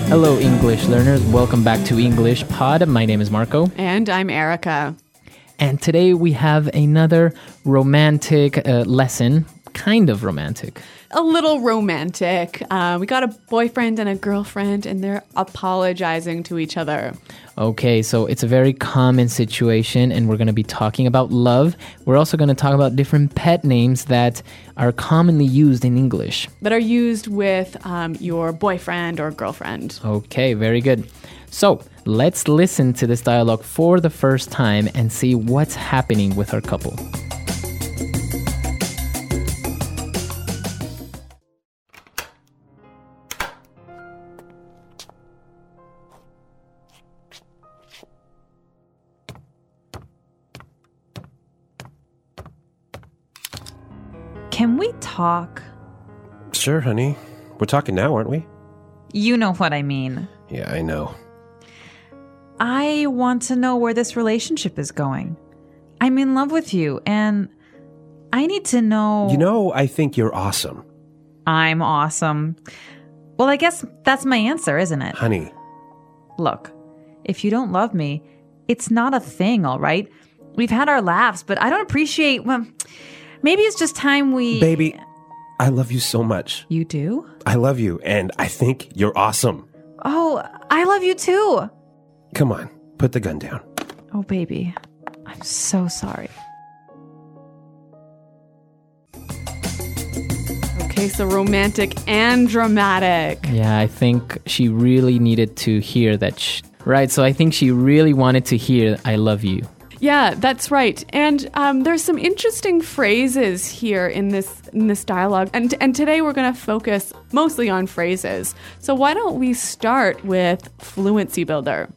Hello, English learners. Welcome back to English Pod. My name is Marco. And I'm Erica. And today we have another romantic lesson. Kind of romantic. A little romantic. We got a boyfriend and a girlfriend, and they're apologizing to each other. Okay, so it's a very common situation, and we're going to be talking about love. We're also going to talk about different pet names that are commonly used in English. That are used with your boyfriend or girlfriend. Okay, very good. So let's listen to this dialogue for the first time and see what's happening with our couple. Can we talk? Sure, honey. We're talking now, aren't we? You know what I mean. Yeah, I know. I want to know where this relationship is going. I'm in love with you, and I need to know... You know, I think you're awesome. I'm awesome. Well, I guess that's my answer, isn't it? Honey. Look, if you don't love me, it's not a thing, all right? We've had our laughs, but I don't appreciate... Well, maybe it's just time we... Baby, I love you so much. You do? I love you, and I think you're awesome. Oh, I love you too. Come on, put the gun down. Oh, baby, I'm so sorry. Okay, so romantic and dramatic. Yeah, I think she really needed to hear that. Right, so I think she really wanted to hear, I love you. Yeah, that's right. And there's some interesting phrases here in this dialogue. And today we're going to focus mostly on phrases. So why don't we start with Fluency Builder?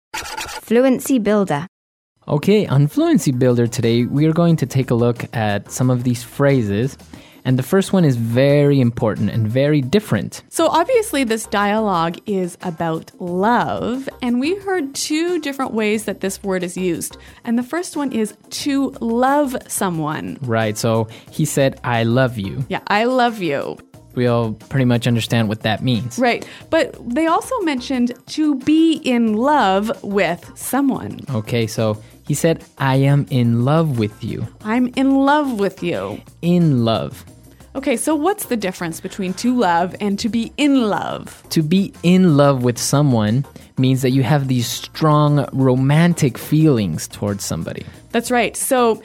Fluency Builder. Okay, on Fluency Builder today, we are going to take a look at some of these phrases. And the first one is very important and very different. So obviously this dialogue is about love, and we heard two different ways that this word is used. And the first one is to love someone. Right, so he said, I love you. Yeah, I love you. We all pretty much understand what that means. Right, but they also mentioned to be in love with someone. Okay, so he said, I am in love with you. I'm in love with you. In love. Okay, so what's the difference between to love and to be in love? To be in love with someone means that you have these strong romantic feelings towards somebody. That's right. So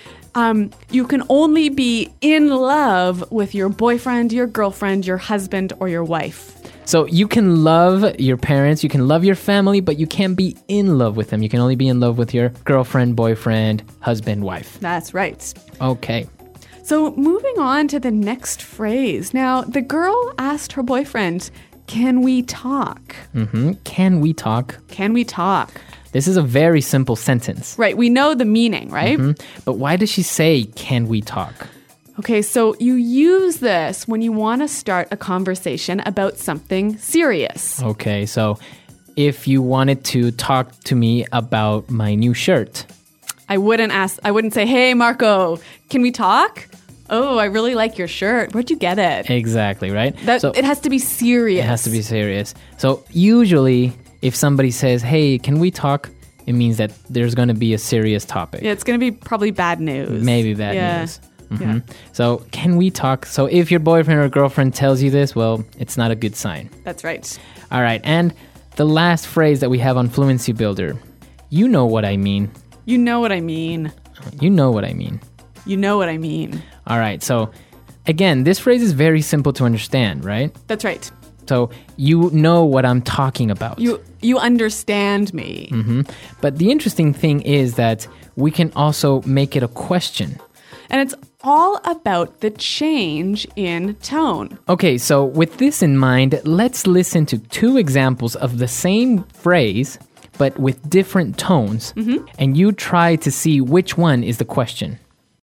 you can only be in love with your boyfriend, your girlfriend, your husband, or your wife. So you can love your parents, you can love your family, but you can't be in love with them. You can only be in love with your girlfriend, boyfriend, husband, wife. That's right. Okay. So moving on to the next phrase. Now, the girl asked her boyfriend, can we talk? Can we talk? Can we talk? This is a very simple sentence. Right, we know the meaning, right? But why does she say, can we talk? Okay, so you use this when you want to start a conversation about something serious. Okay, so if you wanted to talk to me about my new shirt. I wouldn't say, hey, Marco, can we talk? Oh, I really like your shirt. Where'd you get it? Exactly, right? It has to be serious. It has to be serious. So usually, if somebody says, hey, can we talk? It means that there's going to be a serious topic. Yeah, it's going to be probably bad news. Maybe bad news. Yeah. So can we talk? So if your boyfriend or girlfriend tells you this, well, it's not a good sign. That's right. All right. And the last phrase that we have on Fluency Builder, you know what I mean. You know what I mean. You know what I mean. You know what I mean. All right. So again, this phrase is very simple to understand, right? That's right. So you know what I'm talking about. You understand me. But the interesting thing is that we can also make it a question. And it's all about the change in tone. Okay, so with this in mind, let's listen to two examples of the same phrase, but with different tones. And you try to see which one is the question.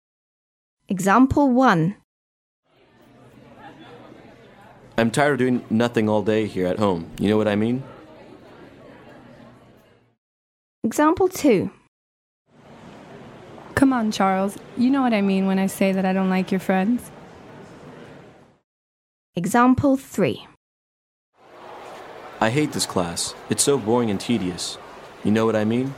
Example 1. I'm tired of doing nothing all day here at home. You know what I mean? Example 2. Come on, Charles. You know what I mean when I say that I don't like your friends. Example 3. I hate this class. It's so boring and tedious. You know what I mean?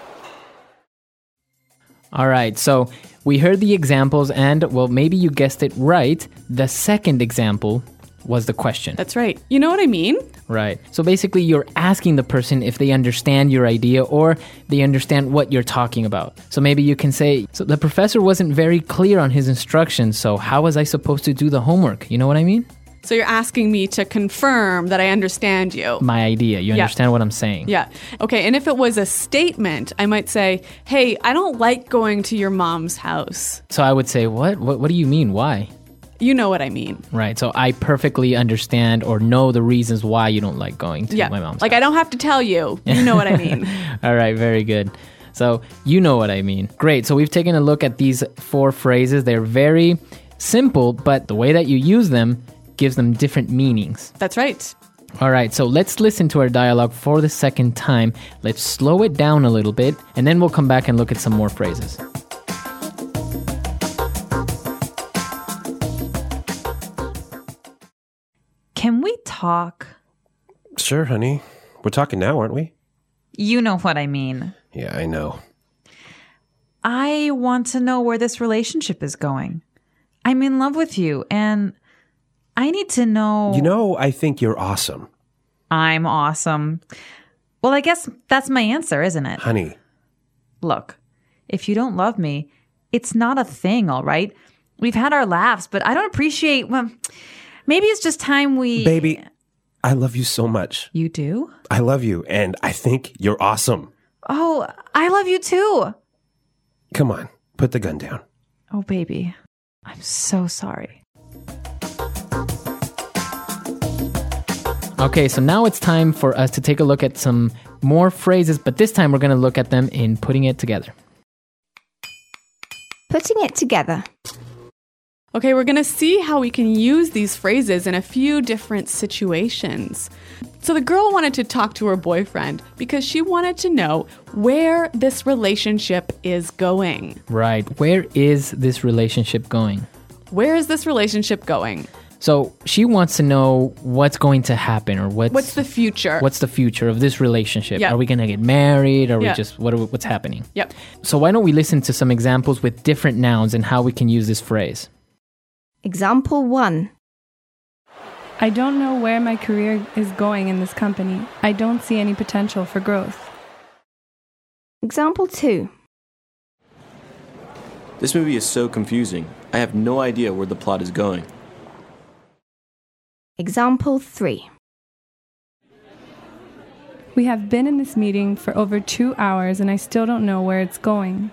All right, so we heard the examples and, well, maybe you guessed it right. The second example was the question. That's right. You know what I mean? Right. So basically, you're asking the person if they understand your idea or they understand what you're talking about. So maybe you can say, so the professor wasn't very clear on his instructions, so how was I supposed to do the homework? You know what I mean? So you're asking me to confirm that I understand you. My idea. You Yeah. understand what I'm saying? Yeah. Okay, and if it was a statement, I might say, hey, I don't like going to your mom's house. So I would say, what? What do you mean? Why? You know what I mean. Right. So I perfectly understand or know the reasons why you don't like going to Yeah. my mom's Like, house. I don't have to tell you. You know what I mean. All right, very good. So you know what I mean. Great. So we've taken a look at these 4 phrases. They're very simple, but the way that you use them gives them different meanings. That's right. All right, so let's listen to our dialogue for the second time. Let's slow it down a little bit, and then we'll come back and look at some more phrases. Can we talk? Sure, honey. We're talking now, aren't we? You know what I mean. Yeah, I know. I want to know where this relationship is going. I'm in love with you, and I need to know. You know, I think you're awesome. I'm awesome. Well, I guess that's my answer, isn't it? Honey, Look, if you don't love me, it's not a thing, all right? We've had our laughs, but I don't appreciate. Well, maybe it's just time we. baby, I love you so much. You do? I love you, and I think you're awesome. Oh, I love you too. Come on, put the gun down. Oh, baby. I'm so sorry. Okay, so now it's time for us to take a look at some more phrases, but this time we're going to look at them in putting it together. Putting it together. Okay, we're going to see how we can use these phrases in a few different situations. So the girl wanted to talk to her boyfriend because she wanted to know where this relationship is going. Right, where is this relationship going? Where is this relationship going? So she wants to know what's going to happen or What's the future? what's the future of this relationship? Yeah. Are we going to get married? Are we Yeah. just what's happening? Yep. So why don't we listen to some examples with different nouns and how we can use this phrase? Example 1. I don't know where my career is going in this company. I don't see any potential for growth. Example 2. This movie is so confusing. I have no idea where the plot is going. Example 3. We have been in this meeting for over 2 hours and I still don't know where it's going.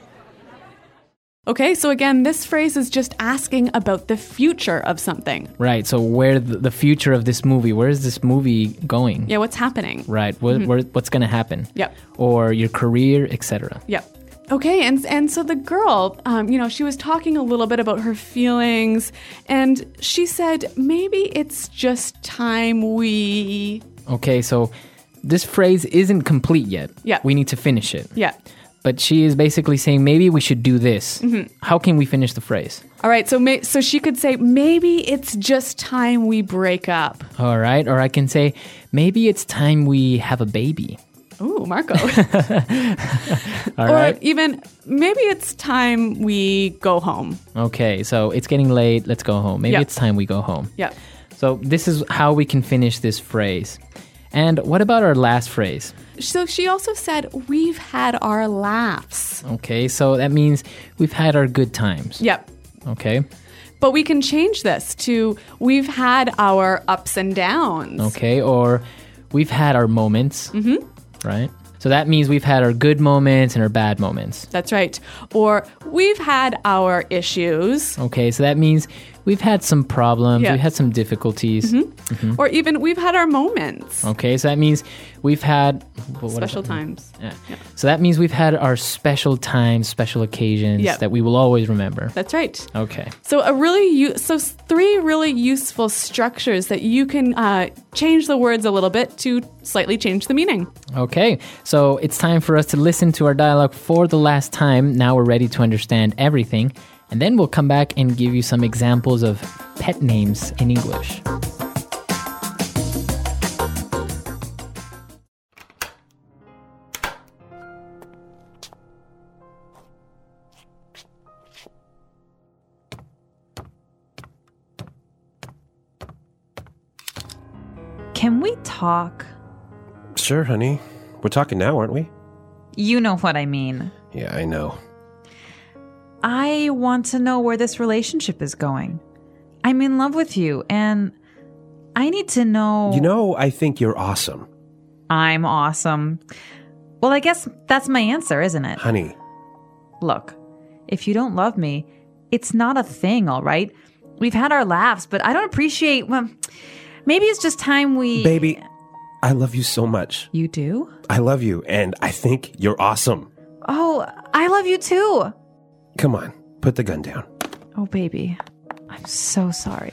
Okay, so again, this phrase is just asking about the future of something. Right, so where the future of this movie, where is this movie going? Yeah, what's happening? Right, what's going to happen? Yep. Or your career, etc. Yep. Okay, and so the girl, she was talking a little bit about her feelings, and she said, maybe it's just time we... Okay, so this phrase isn't complete yet. Yeah. We need to finish it. Yeah. But she is basically saying, maybe we should do this. Mm-hmm. How can we finish the phrase? All right, so she could say, maybe it's just time we break up. All right, or I can say, maybe it's time we have a baby. Ooh, Marco. All Or right. even, maybe it's time we go home. Okay, so it's getting late. Let's go home. Maybe Yeah. it's time we go home. Yeah. So this is how we can finish this phrase. And what about our last phrase? So she also said, we've had our laughs. Okay, so that means we've had our good times. Yep. Okay. But we can change this to, we've had our ups and downs. Okay, or we've had our moments. Mm-hmm. Right? So that means we've had our good moments and our bad moments. That's right. Or we've had our issues. Okay, so that means we've had some problems, Yeah. we've had some difficulties. Or even we've had our moments. Okay, so that means we've had what is Special that? times. Yeah. So that means we've had our special times, special occasions Yeah. that we will always remember. That's right. Okay. So so 3 really useful structures that you can change the words a little bit to slightly change the meaning. Okay, so it's time for us to listen to our dialogue for the last time. Now we're ready to understand everything. And then we'll come back and give you some examples of pet names in English. can we talk? Sure, honey. We're talking now, aren't we? You know what I mean. Yeah, I know. I want to know where this relationship is going. I'm in love with you, and I need to know... You know, I think you're awesome. I'm awesome. Well, I guess that's my answer, isn't it? Honey. Look, if you don't love me, it's not a thing, all right? We've had our laughs, but I don't appreciate... Well, maybe it's just time we... Baby, I love you so much. You do? I love you, and I think you're awesome. Oh, I love you too. Come on, put the gun down. Oh, baby, I'm so sorry.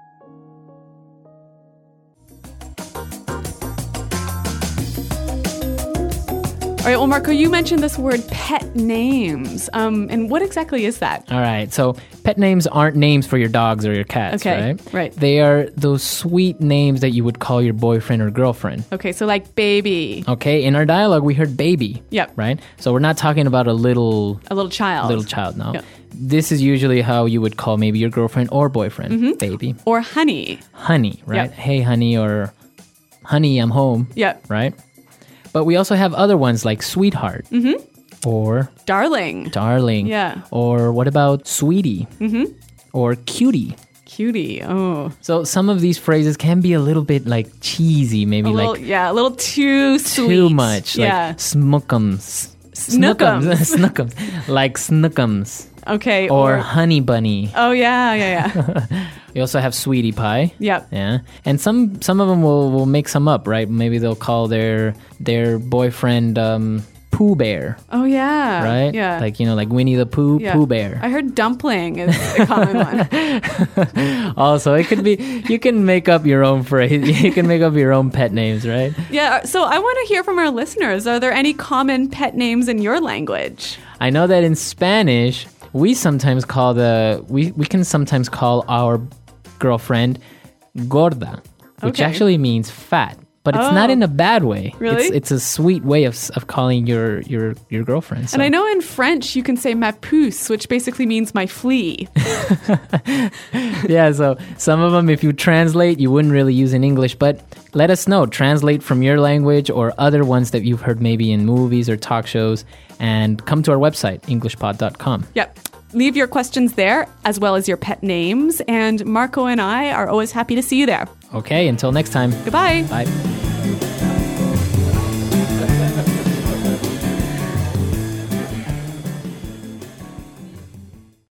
All right, well, Marco, you mentioned this word pet names. And what exactly is that? All right. So pet names aren't names for your dogs or your cats, Okay, right? right. They are those sweet names that you would call your boyfriend or girlfriend. Okay, so like baby, Okay. In our dialogue, we heard baby. Yep. Right? So we're not talking about a little a little child. no. Yep. This is usually how you would call maybe your girlfriend or boyfriend, baby. Or honey. Honey, right? Yep. Hey, honey, or honey, I'm home. Yep. Right? But we also have other ones like sweetheart or Darling. darling. Yeah. Or what about sweetie? Or cutie. Cutie. Oh. So some of these phrases can be a little bit like cheesy, maybe A little, like a little too sweet. too much. Yeah. Like snookums. Snookums. Snookums. Like snookums. Okay. Or honey bunny. Oh, yeah. We also have sweetie pie. Yep. Yeah. And some of them will make some up, right? Maybe they'll call their boyfriend Pooh Bear, Oh, yeah. right? Yeah. Like, like Winnie the Pooh, Yeah. Pooh Bear. I heard dumpling is a common one. Also, it could be, you can make up your own phrase. You can make up your own pet names, right? Yeah. So I want to hear from our listeners. Are there any common pet names in your language? I know that in Spanish, we sometimes call we can sometimes call our girlfriend gorda, which Okay. actually means fat. But it's not Oh. in a bad way. Really? It's a sweet way of calling your girlfriend. So. And I know in French you can say ma puce, which basically means my flea. Yeah, so some of them, if you translate, you wouldn't really use in English. But let us know. Translate from your language or other ones that you've heard maybe in movies or talk shows. And come to our website, englishpod.com. Yep. Leave your questions there, as well as your pet names. And Marco and I are always happy to see you there. Okay, until next time. Goodbye. Bye.